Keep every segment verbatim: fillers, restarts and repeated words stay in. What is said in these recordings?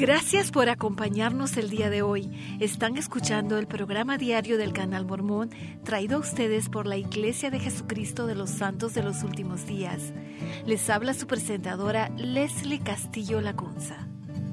Gracias por acompañarnos el día de hoy. Están escuchando el programa diario del Canal Mormón, traído a ustedes por la Iglesia de Jesucristo de los Santos de los Últimos Días. Les habla su presentadora Leslie Castillo Lacunza.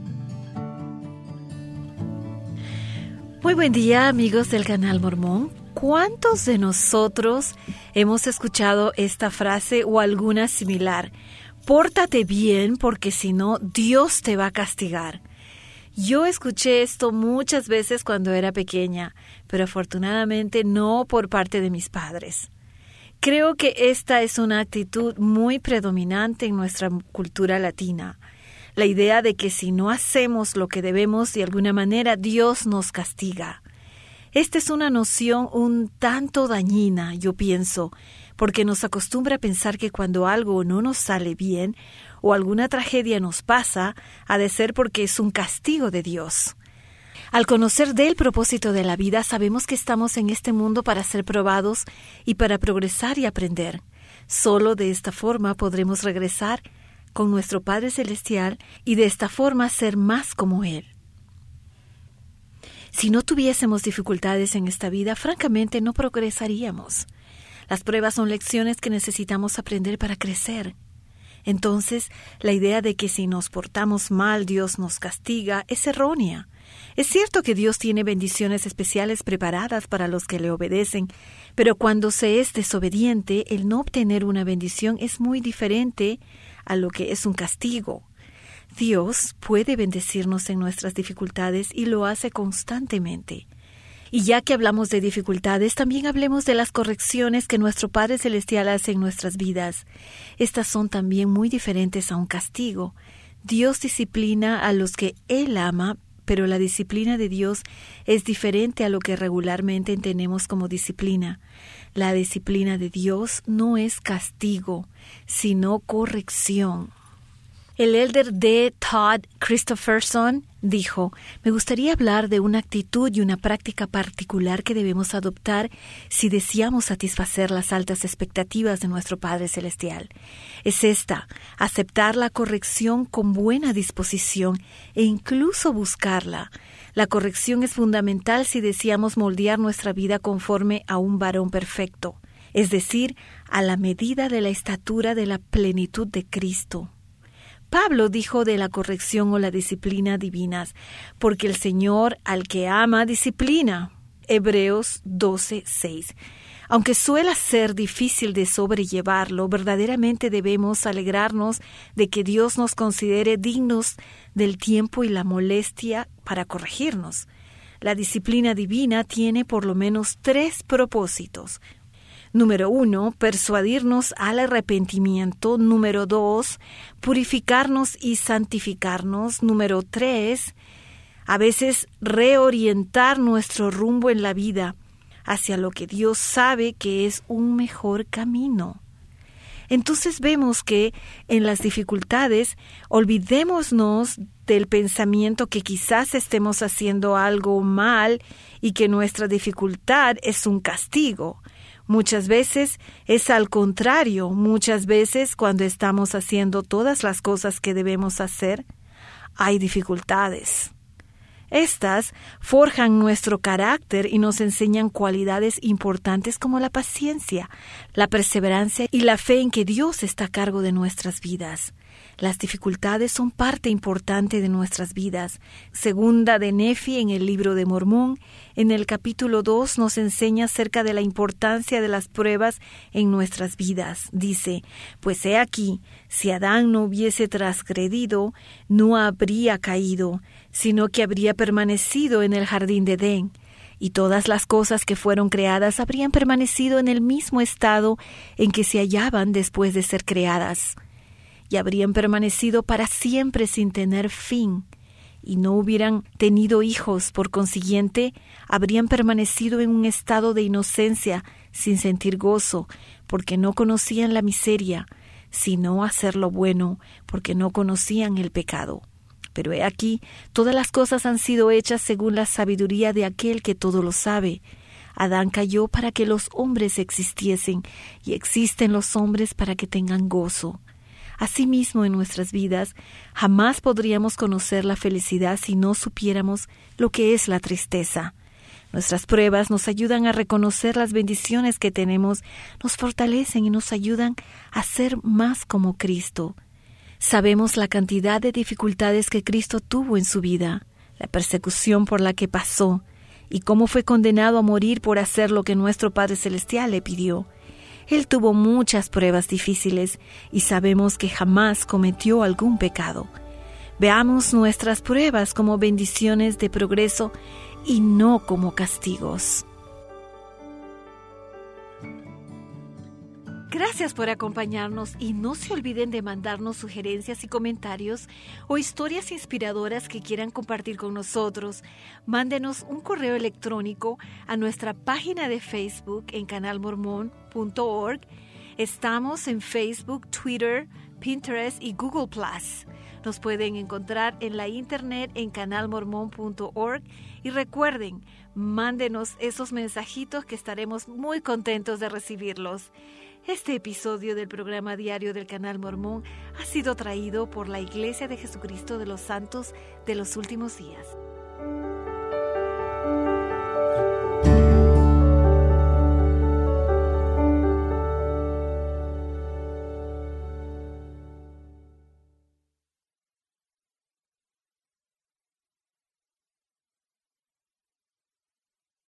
Muy buen día, amigos del Canal Mormón. ¿Cuántos de nosotros hemos escuchado esta frase o alguna similar? Pórtate bien, porque si no, Dios te va a castigar. Yo escuché esto muchas veces cuando era pequeña, pero afortunadamente no por parte de mis padres. Creo que esta es una actitud muy predominante en nuestra cultura latina. La idea de que si no hacemos lo que debemos, de alguna manera Dios nos castiga. Esta es una noción un tanto dañina, yo pienso, porque nos acostumbra a pensar que cuando algo no nos sale bien o alguna tragedia nos pasa, ha de ser porque es un castigo de Dios. Al conocer del propósito de la vida, sabemos que estamos en este mundo para ser probados y para progresar y aprender. Solo de esta forma podremos regresar con nuestro Padre Celestial y de esta forma ser más como Él. Si no tuviésemos dificultades en esta vida, francamente no progresaríamos. Las pruebas son lecciones que necesitamos aprender para crecer. Entonces, la idea de que si nos portamos mal, Dios nos castiga, es errónea. Es cierto que Dios tiene bendiciones especiales preparadas para los que le obedecen, pero cuando se es desobediente, el no obtener una bendición es muy diferente a lo que es un castigo. Dios puede bendecirnos en nuestras dificultades y lo hace constantemente. Y ya que hablamos de dificultades, también hablemos de las correcciones que nuestro Padre Celestial hace en nuestras vidas. Estas son también muy diferentes a un castigo. Dios disciplina a los que Él ama, pero la disciplina de Dios es diferente a lo que regularmente entendemos como disciplina. La disciplina de Dios no es castigo, sino corrección. El elder D. Todd Christopherson dijo: me gustaría hablar de una actitud y una práctica particular que debemos adoptar si deseamos satisfacer las altas expectativas de nuestro Padre Celestial. Es esta: aceptar la corrección con buena disposición e incluso buscarla. La corrección es fundamental si deseamos moldear nuestra vida conforme a un varón perfecto, es decir, a la medida de la estatura de la plenitud de Cristo. Pablo dijo de la corrección o la disciplina divinas, porque el Señor al que ama disciplina. Hebreos doce seis. Aunque suele ser difícil de sobrellevarlo, verdaderamente debemos alegrarnos de que Dios nos considere dignos del tiempo y la molestia para corregirnos. La disciplina divina tiene por lo menos tres propósitos. Número uno, persuadirnos al arrepentimiento. Número dos, purificarnos y santificarnos. Número tres, a veces reorientar nuestro rumbo en la vida hacia lo que Dios sabe que es un mejor camino. Entonces vemos que en las dificultades olvidémonos del pensamiento que quizás estemos haciendo algo mal y que nuestra dificultad es un castigo. Muchas veces es al contrario, muchas veces cuando estamos haciendo todas las cosas que debemos hacer, hay dificultades. Estas forjan nuestro carácter y nos enseñan cualidades importantes como la paciencia, la perseverancia y la fe en que Dios está a cargo de nuestras vidas. Las dificultades son parte importante de nuestras vidas. Segunda de Nefi en el libro de Mormón, en el capítulo dos, nos enseña acerca de la importancia de las pruebas en nuestras vidas. Dice: pues he aquí, si Adán no hubiese transgredido, no habría caído, sino que habría permanecido en el jardín de Edén. Y todas las cosas que fueron creadas habrían permanecido en el mismo estado en que se hallaban después de ser creadas. Y habrían permanecido para siempre sin tener fin, y no hubieran tenido hijos, por consiguiente, habrían permanecido en un estado de inocencia, sin sentir gozo, porque no conocían la miseria, sino hacer lo bueno, porque no conocían el pecado. Pero he aquí, todas las cosas han sido hechas según la sabiduría de aquel que todo lo sabe. Adán cayó para que los hombres existiesen, y existen los hombres para que tengan gozo. Asimismo, en nuestras vidas, jamás podríamos conocer la felicidad si no supiéramos lo que es la tristeza. Nuestras pruebas nos ayudan a reconocer las bendiciones que tenemos, nos fortalecen y nos ayudan a ser más como Cristo. Sabemos la cantidad de dificultades que Cristo tuvo en su vida, la persecución por la que pasó, y cómo fue condenado a morir por hacer lo que nuestro Padre Celestial le pidió. Él tuvo muchas pruebas difíciles y sabemos que jamás cometió algún pecado. Veamos nuestras pruebas como bendiciones de progreso y no como castigos. Gracias por acompañarnos y no se olviden de mandarnos sugerencias y comentarios o historias inspiradoras que quieran compartir con nosotros. Mándenos un correo electrónico a nuestra página de Facebook en canal mormón punto org. Estamos en Facebook, Twitter, Pinterest y Google plus. Nos pueden encontrar en la internet en canal mormón punto org y recuerden, mándenos esos mensajitos que estaremos muy contentos de recibirlos. Este episodio del programa diario del Canal Mormón ha sido traído por la Iglesia de Jesucristo de los Santos de los Últimos Días.